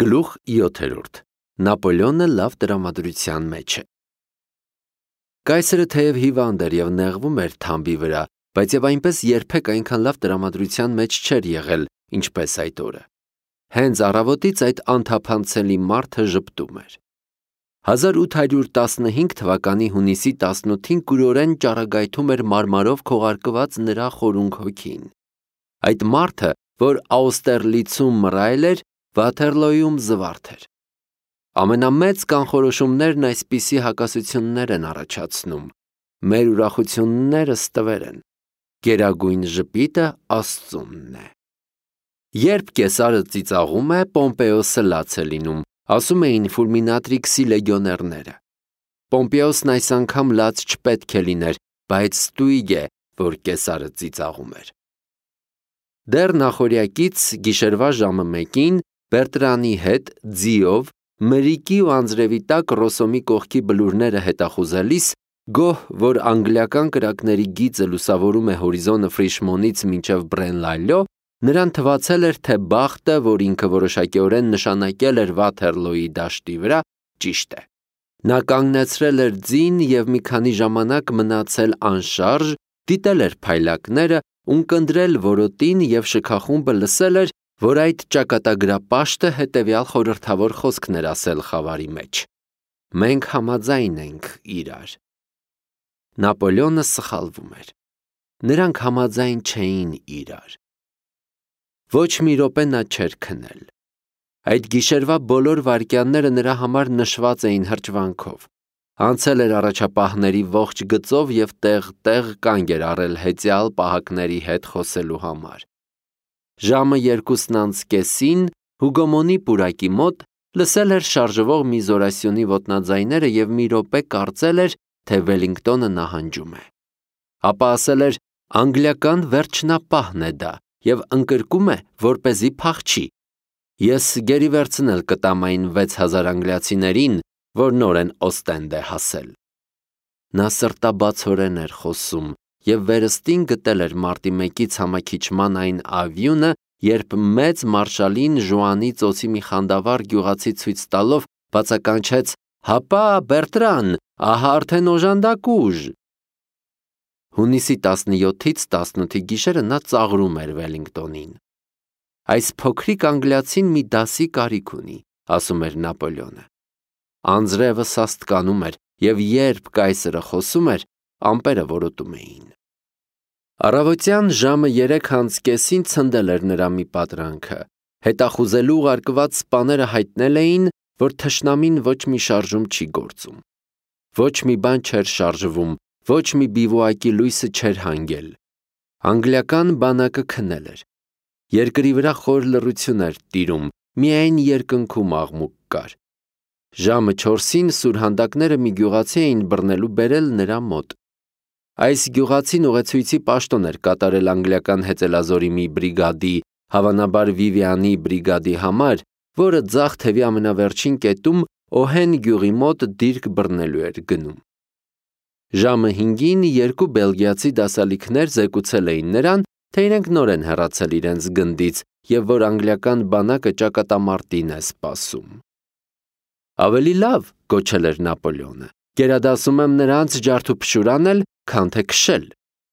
Գլուխ 7. Նապոլեոնը լավ տրամադրության մեջ է։ Կայսրը թեև հիվանդ էր և նեղվում էր թամբի վրա, բայց և այնպես երբեք այնքան լավ տրամադրության մեջ չէր եղել, ինչպես այդ օրը։ Հենց առավոտից այդ անթափանցելի մարդը ժպտում էր։ 1815 թվականի հունիսի 18-ին կուրորեն ճառագայթում էր մարմարով քողարկված նրա խորունգ հոգին։ Այդ մարդը, որ Աուստերլիցում մռայլ էր, Վաթերլոյում զվարթ էր։ Ամենամեծ կանխորոշումներն այսպիսի հակասություններ են առաջացնում։ Մեր ուրախությունները ստվեր են։ Գերագույն ժպիտը Աստծունն է։ Երբ կեսարը ծիծաղում է, Պոմպեոսը լաց է լինում, ասում էին ֆուլմինատրիքսի լեգիոներները։ Պոմպեոսն այս անգամ լաց չպետք է լիներ, բայց ստույգ է, որ կեսարը ծիծաղում էր։ Դեռ նախօրյակից գիշերվա ժամը 1-ին Բերտրանի հետ ձիով մրիկի ու անձրևի տակ Ռոսոմի կողքի բլուրները հետախուզելիս, գոհ, որ անգլիական կրակների գիծը լուսավորում է հորիզոնը Ֆրիշմոնից մինչև Բրենլայլո, նրան թվացել էր, թե բախտը, որ ինքը որոշակիորեն նշանակել էր Վաթերլոյի դաշտի վրա, ճիշտ է։ Նա կանգնեցրել էր ձին և մի քանի ժամանակ մնացել անշարժ, դիտել էր փայլակները, ունկնդրել որոտին և շքախումբը լսել էր, որ այդ ճակատագրապաշտը հետևյալ խորհրդավոր խոսքն էր ասել խավարի մեջ. «Մենք համաձայն ենք իրար»։ Նապոլեոնը սխալվում էր։ Նրանք համաձայն չէին իրար։ Ոչ մի րոպե նա չէր քնել։ Այդ գիշերվա բոլոր վայրկյանները նրա համար նշված էին հրճվանքով։ Անցել էր առաջապահների ողջ գծով և տեղ կանգ էր առել հեծյալ պահակների հետ խոսելու համար։ Ժամը 2:30-ին Հուգոմոնի պուրակի մոտ լսել էր շարժվող մի զորասյունի ոտնաձայները և մի րոպե կարծել էր, թե Վելինգտոնը նահանջում է։ Ապա ասել էր. «Անգլիական վերջնապահն է դա և ընկրկում է, որպեսզի փախչի։ Ես գերի վերցնել կտամ այն 6000 անգլիացիներին, որ նոր են Օստենդ հասել»։ Նա սրտաբացորեն էր խոսում և վերստին գտել էր մարտի 1-ի ցամաքիչման այն ավյունը, երբ մեծ մարշալին Ժուանի ծոցի մի խանդավառ գյուղացի ցույց տալով բացականչեց. «Հապա, Բերտրան, ահա արդեն օժանդակ ուժ»։ Հունիսի 17-ից 18-ի գիշերը նա ծաղրում էր Վելինգտոնին։ «Այս փոքրիկ անգլիացին մի դասի կարիք ունի», ասում էր Նապոլեոնը։ Անձրևը սաստկանում էր, և երբ կայսրը խոսում էր, ամպերը որոտում էին։ Առավոտյան ժամը 3:30-ին ցնդել էր նրա մի պատրանքը։ Հետախուզելու ուղարկված սպաները հայտնել էին, որ թշնամին ոչ մի շարժում չի գործում։ Ոչ մի բան չէր շարժվում, ոչ մի բիվուակի լույսը չէր հանգել։ Անգլիական բանակը քնել էր։ Երկրի վրա խոր լռություն էր տիրում, միայն երկնքում աղմուկ կար։ Ժամը 4-ին սուրհանդակները մի գյուղացի էին բռնելու բերել նրա մոտ։ Այս գյուղացին ուղեցույցի պաշտոն էր կատարել անգլիական հեծելազորի մի բրիգադի, հավանաբար Վիվիանի բրիգադի համար, որը ձախ թևի ամենավերջին կետում Օհեն գյուղի մոտ դիրք բռնելու էր գնում։ Ժամը 5-ին երկու բելգիացի դասալիքներ զեկուցել էին նրան, թե իրենք նոր են հեռացել իրենց գնդից և որ անգլիական բանակը ճակատամարտին է սպասում։ «Ավելի լավ», գոչել էր Նապոլեոնը, «գերադասում եմ նրանց ջարդուփշուր անել, քան թե քշել»։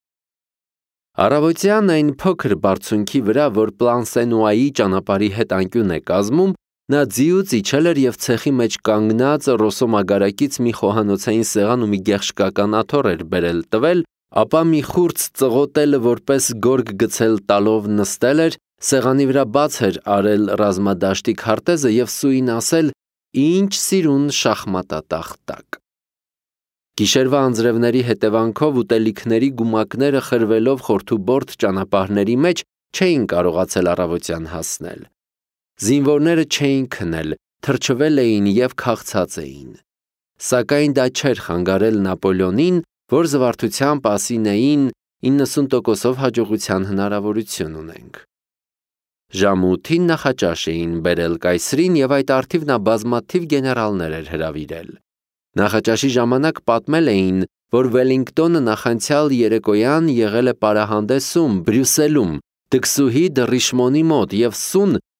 Առավոտյան այն փոքր բարձունքի վրա, որ Պլանսենուայի ճանապարհի հետ անկյուն է կազմում, նա ձիուց իջել էր և ցեխի մեջ կանգնած Ռոսո մագարակից մի խոհանոցային սեղան ու մի գեղշկական աթոռ էր բերել տվել, ապա մի խուրձ ծղոտելը որպես գորգ գցել տալով նստել էր, սեղանի վրա բաց էր արել ռազմադաշտի քարտեզը և սուին ասել. «Ինչ սիրուն շախմատատախտակ»։ Գիշերվա անձրևների հետևանքով ուտելիքների գումակները խրվելով խորթուբորդ ճանապարհների մեջ չէին կարողացել առավոտյան հասնել։ Զինվորները չէին քնել, թրջվել էին և քաղցած էին։ Սակայն դա չէր խանգարել Նապոլեոնին, որ զվարթությամբ ասինեին 90%-ով հաջողության հնարավորություն ունենք։ Ժամը 8-ին նախաճաշ էին բերել կայսրին և այդ առթիվ նա բազմաթիվ գեներալներ էր հրավիրել։ Նախաճաշի ժամանակ պատմել էին, որ Վելինգտոնը նախանցյալ երեկոյան եղել է պարահանդեսում Բրյուսելում, դքսուհի դը Ռիշմոնի մոտ և սուն,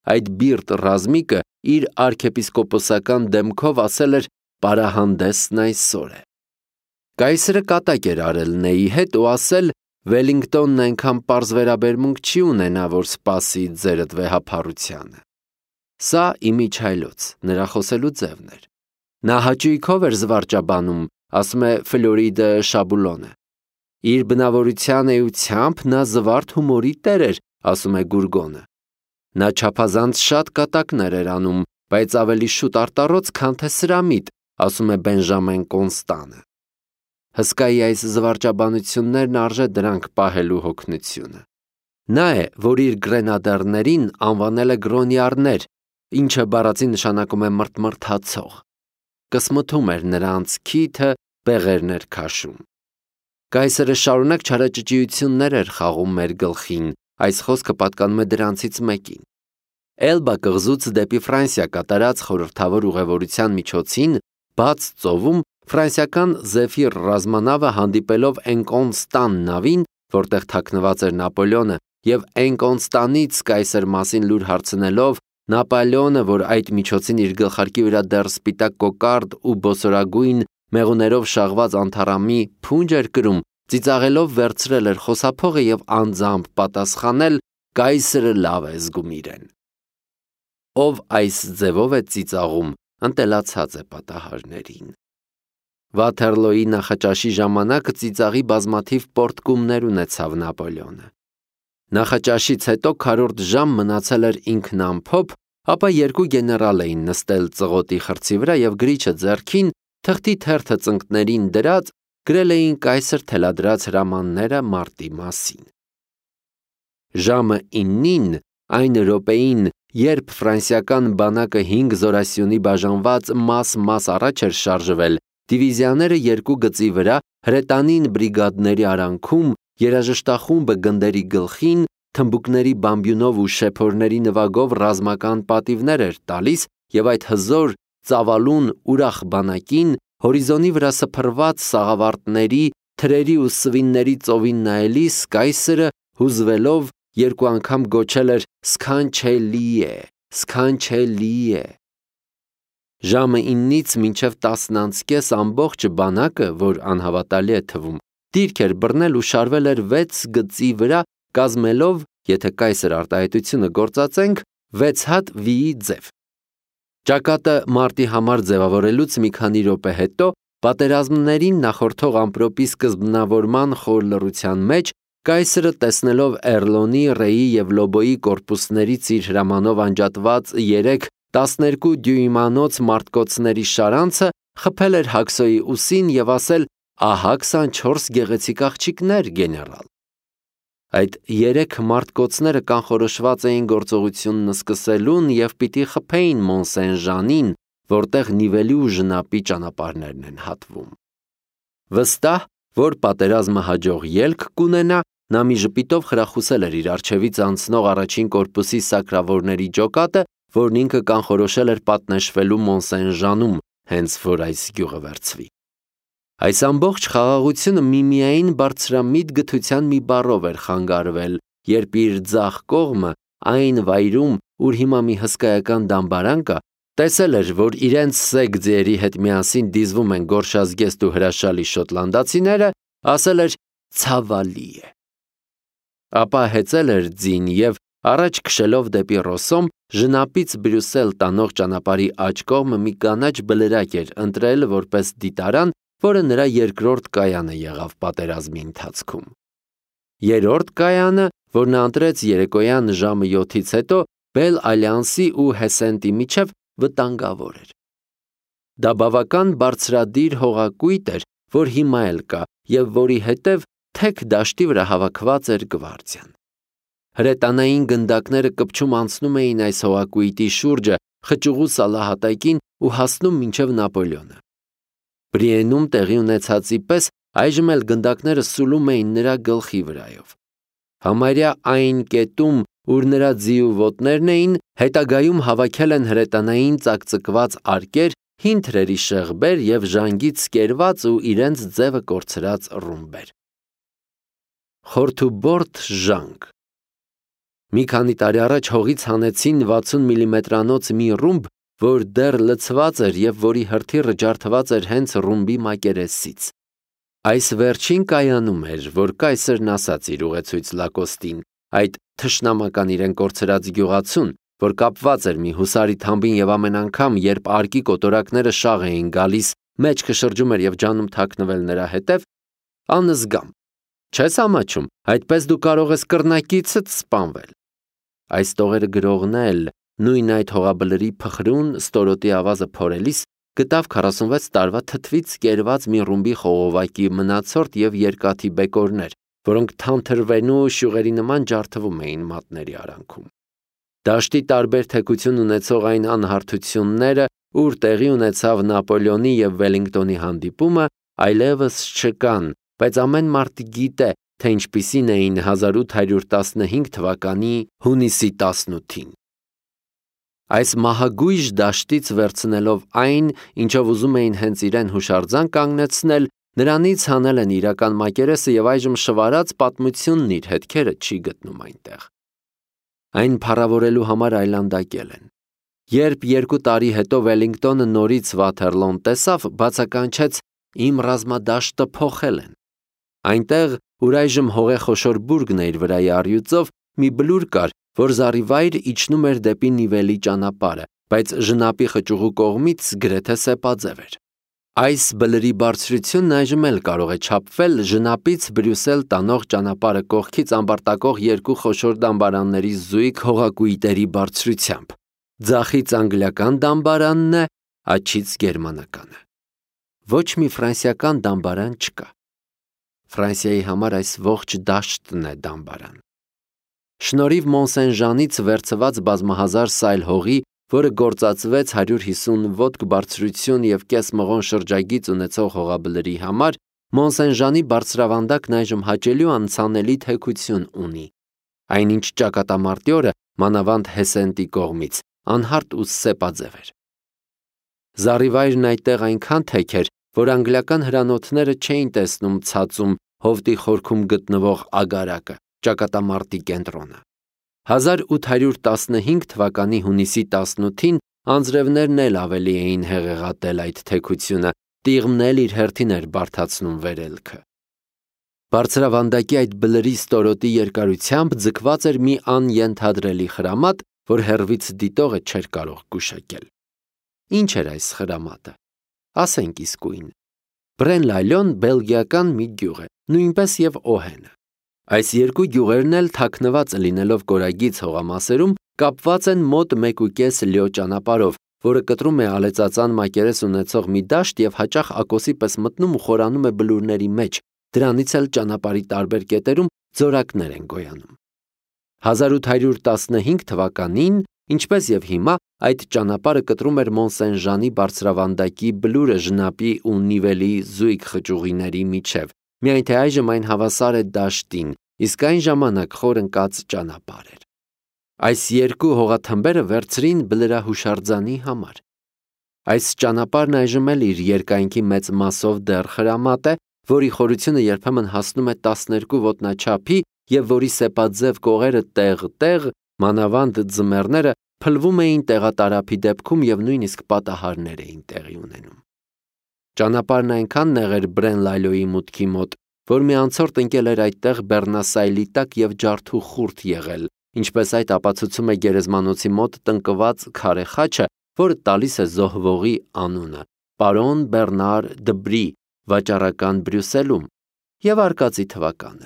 այդ բիրտ ռազմիկը իր արքեպիսկոպոսական դեմքով ասել էր «Պարահանդեսն այսօր է»։ Կայսրը կատակ էր արել Նեյի հետ ու ասել Վելինգտոնն այնքան պարզ վերաբերմունք չի ունենա, որ սպասի ձերդ վեհափառությանը։ Սա իմիջայլոց, նրա խոսելու ձևն էր։ Նա հաճույքով էր զվարճաբանում, ասում է Ֆլորիդը Շաբուլոնը։ Իր բնավորության էությամբ նա զվարթ հումորի տեր էր, ասում է Գուրգոնը։ Նա չափազանց շատ կատակներ էր անում, բայց ավելի շուտ արտառոց, քան թե սրամիտ, ասում է Բենժամեն Կոնստանը։ Հսկայի այս զվարճաբանություններն արժե դրանք պահելու հոգնությունը։ Նա է, որ իր գրենադերներին անվանել է գրոնիարներ, ինչը բառացի նշանակում է մրթմրթացող։ Կսմթում էր նրանց քիթը, բեղերն էր քաշում։ Կայսրը շարունակ չարաճճիություններ էր խաղում մեր գլխին, այս խոսքը պատկանում է դրանցից մեկին։ Էլբա կղզուց դեպի Ֆրանսիա կատարած խորհրդավոր ուղևորության միջոցին բաց ծովում ֆրանսիական Զեֆիր ռազմանավը հանդիպելով Էնկոնստան նավին, որտեղ թաքնված էր Նապոլեոնը, եւ Էնկոնստանից կայսր մասին լուր հարցնելով, Նապոլեոնը, որ այդ միջոցին իր գլխարկի վրա դեռ սպիտակ կոկարդ ու բոսորագույն մեղուներով շաղված անթառամի փունջ էր կրում, ծիծաղելով վերցրել էր խոսափողը եւ անձամբ պատասխանել «Կայսրը լավ է զգում իրեն»։ Ով այս ձևով է ծիծաղում, ընտելացած է պատահարներին։ Վաթերլոյի նախաճաշի ժամանակ ծիծաղի բազմաթիվ պոռթկումներ ունեցավ Նապոլեոնը։ Նախաճաշից հետո քառորդ ժամ մնացել էր ինքն ամփոփ, ապա երկու գեներալ էին նստել ծղոտի խրցի վրա եւ գրիչը ձեռքին, թղթի թերթը ծնկներին դրած, գրել էին կայսր թելադրած հրամանները մարտի մասին։ Ժամը 9-ին, այն րոպեին, երբ ֆրանսիական բանակը 5 զորասյունի բաժանված մաս առաջ էր շարժվել, դիվիզիաները երկու գծի վրա հրետանին բրիգադների արանքում, երաժշտախումբը գնդերի գլխին, թմբուկների բամբյունով ու շեփորների նվագով ռազմական պատիվներ էր տալիս եւ այդ հզոր, ծավալուն, ուրախ բանակին հորիզոնի վրա սփռված սաղավարտների, թրերի ու սվինների ծովին նայելիս կայսրը հուզվելով երկու անգամ գոչել էր «Սքանչելի է, սքանչելի է»։ Ժամը 9-ից մինչև 10:30 ամբողջ բանակը, որ անհավատալի է թվում, դիրք էր բռնել ու շարվել էր 6 գծի վրա, կազմելով, եթե կայսր արտահայտությունը գործածենք, 6 հատ V-ի ձև։ Ճակատը մարտի համար ձևավորելուց մի քանի րոպե հետո, պատերազմներին նախորդող ամպրոպի սկզբնավորման խոր լռության մեջ, կայսրը տեսնելով Էրլոնի, Ռեի եւ Լոբոյի կորպուսներից իր հրամանով անջատված 3 12 դյույմանոց մարտկոցների շարանցը, խփել էր Հաքսոյի ուսին եւ ասել. «Ահա 24 գեղեցիկ աղջիկներ, գեներալ»։ Այդ 3 մարտկոցները կանխորոշված էին գործողությունն սկսելուն եւ պիտի խփեին Մոնսեն-Ժանին, որտեղ նիվելի ու ժնապի ճանապարհներն են հատվում։ Վստահ, որ պատերազմը հաջող ելք կունենա, նա մի ժպիտով խրախուսել էր իր առջևից անցնող առաջին կորպուսի սակրավորների ջոկատը, որն ինքը կանխորոշել էր պատնեշվելու Մոնսեն-Ժանում, հենց որ այս գյուղը վերցվի։ Այս ամբողջ խաղաղությունը միմիային բարձրամիտ գթության մի բառով էր խանգարվել, երբ իր ձախ կողմը, այն վայրում, ուր հիմա մի հսկայական դամբարան կա, տեսել էր, որ իրենց սեկ ձիերի հետ միասին դիզվում են գորշազգեստ ու հրաշալի շոտլանդացիները, ասել էր «ցավալի է»։ Ապա հեծել էր ձին եւ առաջ քշելով դեպի Ռոսոմ, ժնապից Բրյուսել տանող ճանապարհի աջ կողմը մի կանաչ բլրակ էր ընտրել որպես դիտարան, որը նրա երկրորդ կայանը եղավ պատերազմի ընթացքում։ Երրորդ կայանը, որ նա ընտրեց երեկոյան ժամը 7-ից հետո, Բել Ալյանսի ու Հեսենտի միջև վտանգավոր էր։ Դա բավական բարձրադիր հողակույտ էր, որ հիմա էլ կա եւ որի հետև թեք դաշտի վրա հավաքված էր գվարդիան։ Հրետանային գնդակները կպչում անցնում էին այս հողակույտի շուրջը, խճուղու սալահատակին ու հասնում մինչև Նապոլեոնը։ Բրիենում տեղի ունեցածի պես այժմ էլ գնդակները սուլում էին նրա գլխի վրայով։ Համարյա այն կետում, ուր նրա ձիու ոտներն էին, հետագայում հավաքել են հրետանային ծակծկված արկեր, հին թրերի շեղբեր եւ ժանգից կերված ու իրենց ձևը կորցրած ռումբեր։ Խորթուբորտ ժանգ։ Մի քանի տարի առաջ հողից հանեցին 60 մմ-անոց մի ռումբ, որ դեռ լցված էր և որի հրթիռը ջարդված էր հենց ռումբի մակերեսից։ Այս վերջին կայանում էր, որ կայսրն ասաց իր ուղեցույց Լակոստին, այդ թշնամական իրեն կորցրած գյուղացուն, որ կապված էր մի հուսարի թամբին և ամեն անգամ, երբ արկի կոտորակները շաղ էին գալիս, մեջքը շրջում էր և ջանում թաքնվել նրա հետև, անզգամ, չես ամաչում, այդպես դու կարող ես կռնակիցդ սպանվել։ Այս տողերը գրողն էլ նույն այդ հողաբլրի փխրուն ստորոտի ավազը փորելիս գտավ 46 տարվա թթվից կերված մի ռումբի խողովակի մնացորդ և երկաթի բեկորներ, որոնք թանթրվենու շյուղերի նման ջարդվում էին մատների արանքում։ Դաշտի տարբեր թեկություն ունեցող այն անհարթությունները, ուր տեղի ունեցավ Նապոլեոնի և Վելինգտոնի հանդիպումը, այլևս չկան, բայց ամեն մարդ գիտե, թե ինչպիսին էին 1815 թվականի հունիսի 18-ին։ Այս մահագույժ դաշտից վերցնելով այն, ինչով ուզում էին հենց իրեն հուշարձան կանգնեցնել, նրանից հանել են իրական մակերեսը և այժմ շվարած պատմությունն իր հետքերը չի գտնում այնտեղ։ Այն փառավորելու համար այլանդակել են։ Երբ 2 տարի հետո Վելինգտոնը նորից Վաթերլոն տեսավ, բացականչեց իմ ռազմադաշտը փոխել են։ Այնտեղ, ուր այժմ հողե-խոշոր բուրգն է իր վրայի առյուծով, մի բլուր կար, որ զառիվայր իջնում էր դեպի Նիվելի ճանապարհը, բայց ժնապի խճուղու կողմից գրեթե սեպաձև էր։ Այս բլրի բարձրությունն այժմ էլ կարող է չափվել ժնապից Բրյուսել տանող ճանապարհը կողքից ամբարտակող 2 խոշոր դամբարանների զույգ հողակույտերի բարձրությամբ։ Ձախից անգլիական դամբարանն է, աջից գերմանականը։ Ոչ մի ֆրանսիական դամբարան չկա։ Ֆրանսիայի համար այս ողջ դաշտն է դամբարան։ Շնորհիվ Մոնսեն-Ժանից վերցված բազմահազար սայլ հողի, որը գործածվեց 150 ոտք բարձրություն և կես մղոն շրջագիծ ունեցող հողաբլրի համար, Մոնսեն-Ժանի բարձրավանդակն այժմ հաճելի ու անցանելի թեքություն ունի։ Այնինչ ճակատամարտի օրը, մանավանդ Հեսենտի կողմից, անհարթ ու սեպաձև էր։ Զառիվայրն այդտեղ այնքան թեք էր, որ անգլիական հրանոթները չէին տեսնում ցածում հովտի խորքում գտնվող ագարակը, ճակատամարտի կենտրոնը։ 1815 թվականի հունիսի 18-ին անձրևներն էլ ավելի էին հեղեղատել այդ թեքությունը, տիղմն էլ իր հերթին էր բարդացնում վերելքը։ Բարձրավանդակի այդ բլրի ստորոտի երկարությամբ ձգված էր մի անյենթադրելի խրամատ, որ հեռվից դիտողը չէր կարող գուշակել։ Ինչ էր այս խրամատը։ Ասենք իսկույն։ Բրենլայլոն բելգիական մի գյուղ է, նույնպես և Օհենը։ Այս երկու գյուղերն էլ թաքնված լինելով կորագից հողամասերում, կապված են մոտ 1,5 լյո ճանապարհով, որը կտրում է ալեծածան մակերես ունեցող մի դաշտ և հաճախ ակոսի պես մտնում ու խորանում է բլուրների մեջ, դրանից էլ ճանապարհի տարբեր կետերում ձորակներ են գոյանում։ 1815 թվականին, ինչպես և հիմա, այդ ճանապարհը կտրում էր Մոնսեն-Ժանի բարձրավանդակի բլուրը ժնապի ու Նիվելի զույգ խճուղիների միջև, միայն թե այժմ այն հավասար է դաշտին, իսկ այն ժամանակ խոր ընկած ճանապարհ էր։ Այս երկու հողաթմբերը վերցրին բլրահուշարձանի համար։ Այս ճանապարհն այժմ էլ իր երկայնքի մեծ մասով դեռ խրամատ է, որի խորությունը երբեմն հասնում է 12 ոտնաչափի և որի սեպաձև կողերը տեղ-տեղ, մանավանդ ձմեռները, փլվում էին տեղատարափի դեպքում և նույնիսկ պատահարներ էին տեղի ունենում։ Ճանապարհն այնքան նեղ էր Բրենլայլոյի մուտքի մոտ, որ մի անցորդ ընկել էր այդտեղ բեռնասայլի տակ և ջարդու խուրդ եղել, ինչպես այդ ապացուցում է գերեզմանոցի մոտ տնկված քարե խաչը, որը տալիս է զոհվողի անունը՝ պարոն Բեռնար Դբրի, վաճառական Բրյուսելում, և արկածի թվականը՝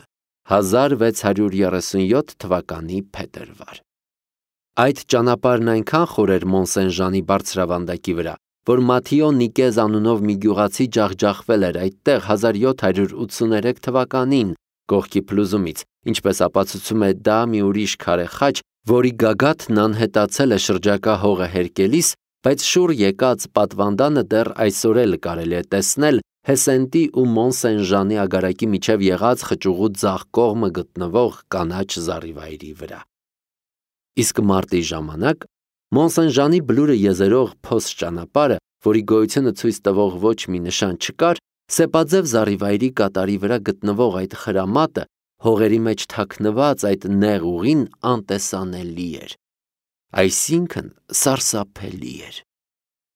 1637 թվականի փետրվար։ Այդ ճանապարհն այնքան խոր էր Մոնսեն-Ժանի բարձրավանդակի վրա, որ Մաթիո Նիկեզ անունով մի գյուղացի ջախջախվել էր այդտեղ 1783 թվականին կողքի փլուզումից, ինչպես ապացուցում է դա մի ուրիշ քարե խաչ, որի գագաթն անհետացել է շրջակա հողը հերկելիս, բայց շուռ եկած պատվանդանը դեռ այսօր էլ կարելի է տեսնել Հեսենտի ու Մոնսեն-Ժանի ագարակի միջև եղած խճուղու ձախ կողմը գտնվող կանաչ զառիվայրի վրա։ Իսկ մարտի ժամանակ Մոնսեն-Ժանի բլուրը եզերող փոստճանապարհը, որի գոյությունը ցույց տվող ոչ մի նշան չկար, սեպաձև զառիվայրի կատարի վրա գտնվող այդ խրամատը հողերի մեջ թաքնված այդ նեղ ուղին անտեսանելի էր, այսինքն սարսափելի էր։